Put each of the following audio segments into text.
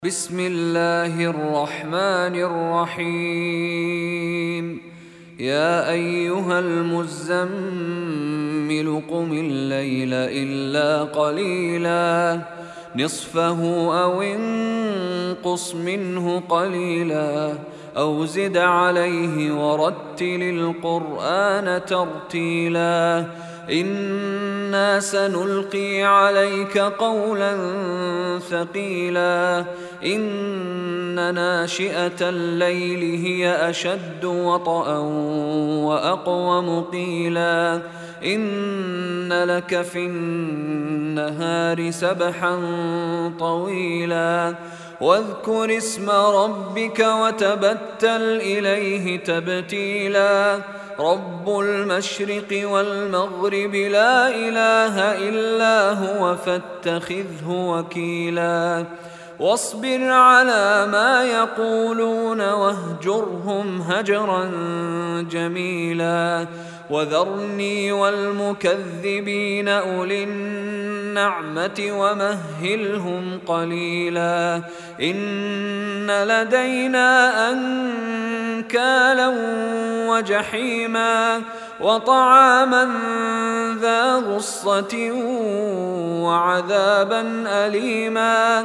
بسم الله الرحمن الرحيم. يا أيها المزمل قم الليل إلا قليلا نصفه أو انقص منه قليلا أو زد عليه ورتل القرآن ترتيلا إنا سنلقي عليك قولا ثقيلا إن ناشئة الليل هي أشد وطئا وأقوم قيلا إن لك في النهار سبحا طويلا واذكر اسم ربك وتبتل إليه تبتيلا رب المشرق والمغرب لا إله إلا هو فاتخذه وكيلا واصبر على ما يقولون واهجرهم هجرا جميلا وذرني والمكذبين أولي النعمة ومهلهم قليلا إن لدينا أنكالا وجحيما وطعاما ذا غصة وعذابا أليما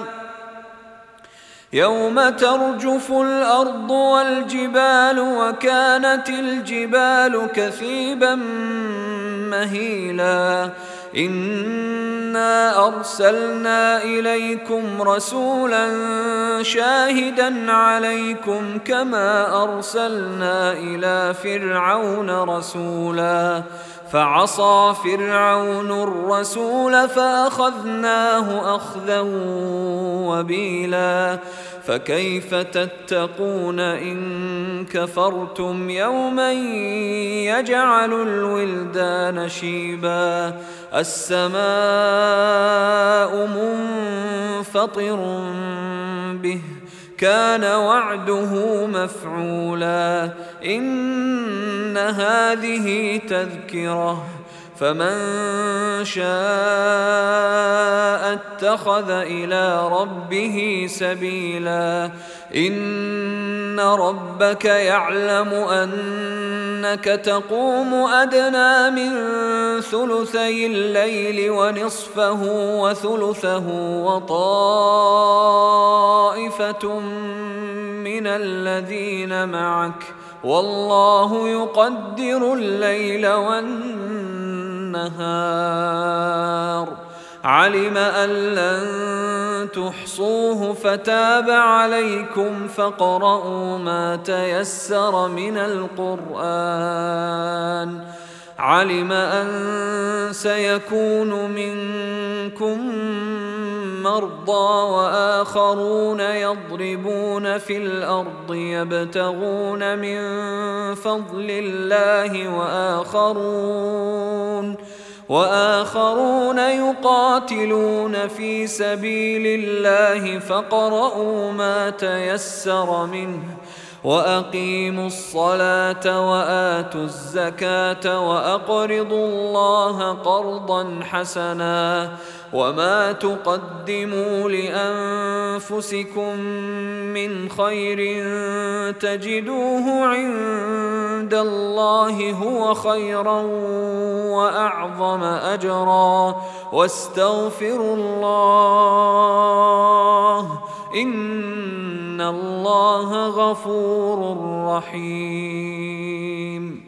يوم ترجف الأرض والجبال وكانت الجبال كثيبا مهيلا إنا أرسلنا إليكم رسولا شاهدا عليكم كما أرسلنا إلى فرعون رسولا فعصى فرعون الرسول فأخذناه أخذا وبيلا فكيف تتقون إن كفرتم يوما يجعل الولدان شيبا السماء منفطر به كان وعده مفعولا إن هذه تذكرة فمن شاء اتخذ إلى ربه سبيلا إن ربك يعلم أنك تقوم أدنى من ثلثي الليل ونصفه وثلثه وطائفة من الذين معك والله يقدر الليل والنهار علم أن لن تحصوه فتاب عليكم فاقرؤوا ما تيسر من القرآن علم أن سيكون منكم مرضى وآخرون يضربون في الأرض يبتغون من فضل الله وآخرون يقاتلون في سبيل الله فاقرؤوا ما تيسر منه وأقيموا الصلاة وآتوا الزكاة وأقرضوا الله قرضا حسنا وما تقدموا لأنفسكم من خير تجدوه عند الله هو خيرا وأعظم أجرا واستغفروا الله إن الله غفور رحيم.